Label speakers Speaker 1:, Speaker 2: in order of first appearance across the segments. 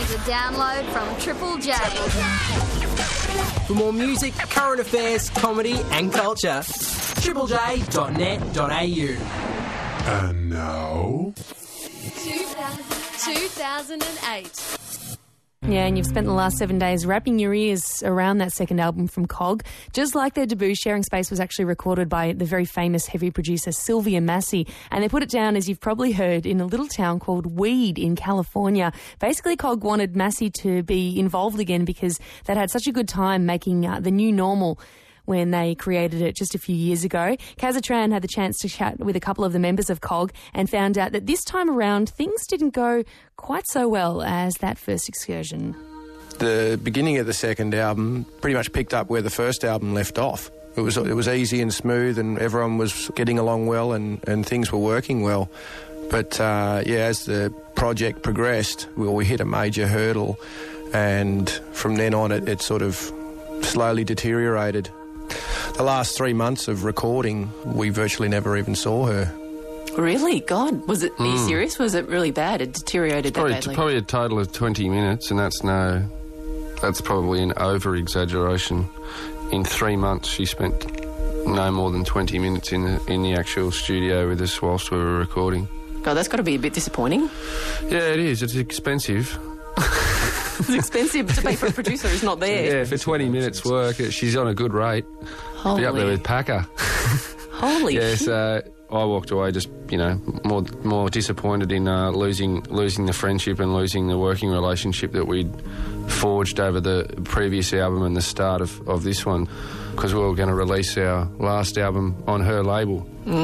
Speaker 1: to download from Triple J.
Speaker 2: For more music, current affairs, comedy and culture, triplej.net.au.
Speaker 3: And now...
Speaker 1: 2008.
Speaker 4: Yeah, and you've spent the last 7 days wrapping your ears around that second album from Cog. Just like their debut, Sharing Space was actually recorded by the very famous heavy producer Sylvia Massey, and they put it down, as you've probably heard, in a little town called Weed in California. Basically, Cog wanted Massey to be involved again because they'd had such a good time making the new normal when they created it just a few years ago. Kazatran had the chance to chat with a couple of the members of Cog and found out that this time around things didn't go quite so well as that first excursion.
Speaker 5: The beginning of the second album pretty much picked up where the first album left off. It was easy and smooth and everyone was getting along well and things were working well. But as the project progressed, we hit a major hurdle, and from then on it sort of slowly deteriorated. The last 3 months of recording, we virtually never even saw her.
Speaker 6: Really? God, was it? Are you serious? Was it really bad? It deteriorated that badly?
Speaker 7: Probably a total of 20 minutes, and that's probably an over-exaggeration. In 3 months, she spent no more than 20 minutes in the actual studio with us whilst we were recording.
Speaker 6: God, that's got to be a bit disappointing.
Speaker 7: Yeah, it is. It's expensive.
Speaker 6: It's expensive to pay for a producer who's not there.
Speaker 7: Yeah, for 20 minutes work, she's on a good rate.
Speaker 6: Holy.
Speaker 7: Be up there with Packer.
Speaker 6: Holy
Speaker 7: yeah,
Speaker 6: shit.
Speaker 7: So I walked away just, more disappointed in losing the friendship and losing the working relationship that we'd forged over the previous album and the start of this one, because we were going to release our last album on her label.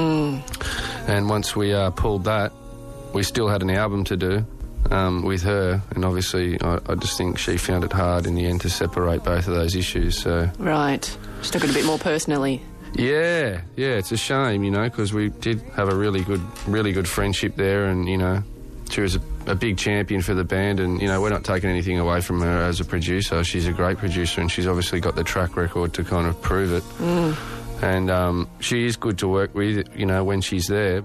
Speaker 7: And once we pulled that, we still had an album to do. With her, and obviously I just think she found it hard in the end to separate both of those issues. So
Speaker 6: Right. She took it a bit more personally.
Speaker 7: Yeah, it's a shame, because we did have a really good friendship there, and she was a big champion for the band, and we're not taking anything away from her as a producer. She's a great producer, and she's obviously got the track record to kind of prove it. And she is good to work with, when she's there.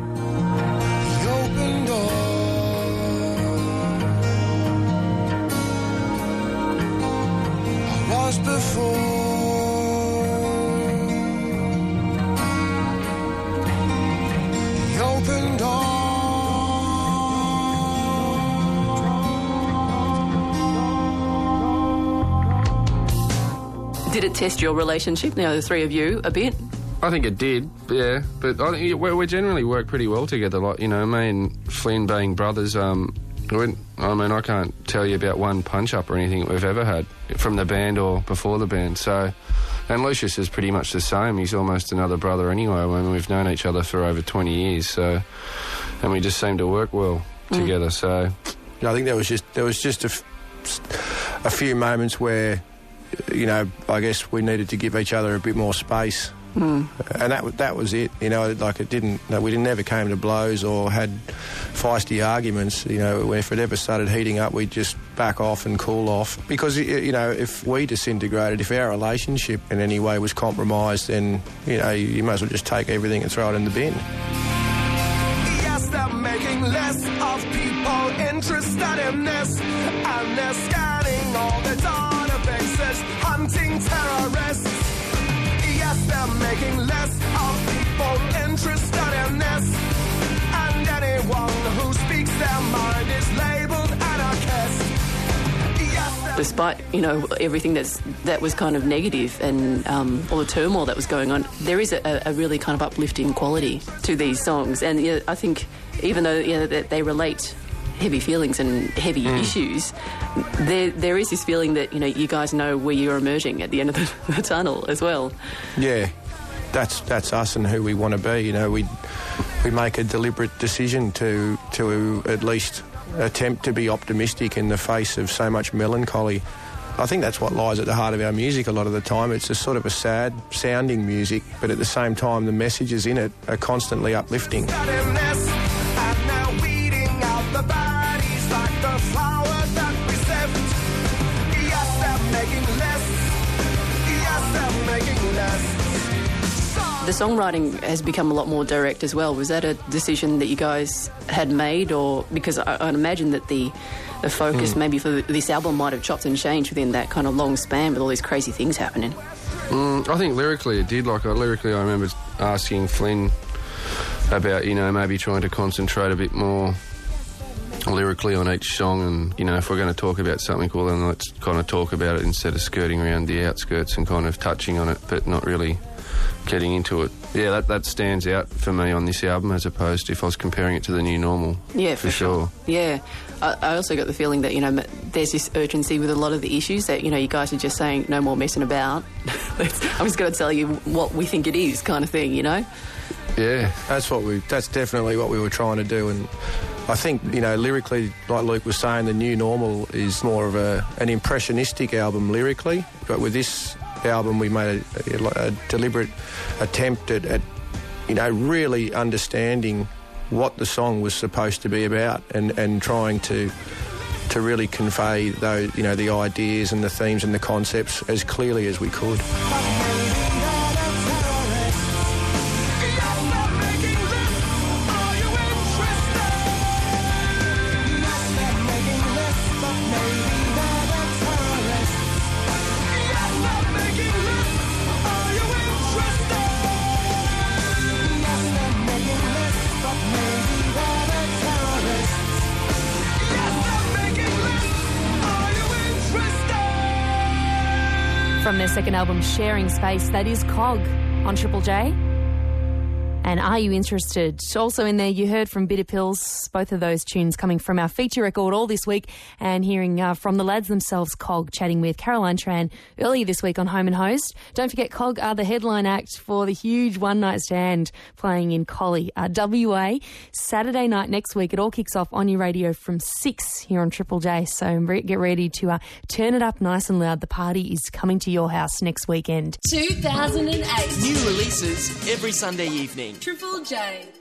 Speaker 6: Did it test your relationship, the three of you, a bit?
Speaker 7: I think it did, yeah. But I think we generally work pretty well together. Like, me and Flynn being brothers, I can't tell you about one punch-up or anything that we've ever had from the band or before the band. So, and Lucius is pretty much the same. He's almost another brother anyway. We've known each other for over 20 years, so, and we just seem to work well together. So,
Speaker 5: I think there was just a few moments where, I guess we needed to give each other a bit more space. And that was it. We never came to blows or had feisty arguments. If it ever started heating up, we'd just back off and cool off. Because, if we disintegrated, if our relationship in any way was compromised, then, you might as well just take everything and throw it in the bin.
Speaker 8: Yes, they're making less of people interested in this, and they're scanning all the databases, hunting terrorists. Yes, they're making less of people interested in this, and anyone who speaks their mind is labelled anarchist. Yes,
Speaker 6: Despite, everything that was kind of negative and all the turmoil that was going on, there is a really kind of uplifting quality to these songs. And I think even though that they relate heavy feelings and heavy issues, there is this feeling that, you guys know where you're emerging at the end of the tunnel as well.
Speaker 5: Yeah, that's us and who we want to be. We make a deliberate decision to at least attempt to be optimistic in the face of so much melancholy. I think that's what lies at the heart of our music a lot of the time. It's a sort of a sad sounding music, but at the same time the messages in it are constantly uplifting.
Speaker 6: The songwriting has become a lot more direct as well. Was that a decision that you guys had made, or because I'd imagine that the the focus maybe for this album might have chopped and changed within that kind of long span with all these crazy things happening.
Speaker 7: I think lyrically it did. Lyrically I remember asking Flynn about, maybe trying to concentrate a bit more lyrically on each song, and, if we're going to talk about something, well, then let's kind of talk about it instead of skirting around the outskirts and kind of touching on it, but not really getting into it. Yeah, that stands out for me on this album as opposed to if I was comparing it to the New Normal. Yeah, for sure.
Speaker 6: Yeah. I also got the feeling that, there's this urgency with a lot of the issues that, you guys are just saying no more messing about. I'm just going to tell you what we think it is kind of thing,
Speaker 5: Yeah, that's definitely what we were trying to do, and I think, lyrically, like Luke was saying, the New Normal is more of an impressionistic album lyrically, but with this album we made a deliberate attempt at really understanding what the song was supposed to be about and trying to really convey those, the ideas and the themes and the concepts as clearly as we could.
Speaker 4: From their second album, Sharing Space, that is Cog on Triple J. And Are You Interested? Also in there, you heard from Bitter Pills, both of those tunes coming from our feature record all this week, and hearing from the lads themselves, Cog, chatting with Caroline Tran earlier this week on Home and Host. Don't forget, Cog are the headline act for the huge one-night stand playing in Collie, WA, Saturday night next week. It all kicks off on your radio from 6 here on Triple J, so get ready to turn it up nice and loud. The party is coming to your house next weekend.
Speaker 1: 2008.
Speaker 2: New releases every Sunday evening.
Speaker 1: Triple J.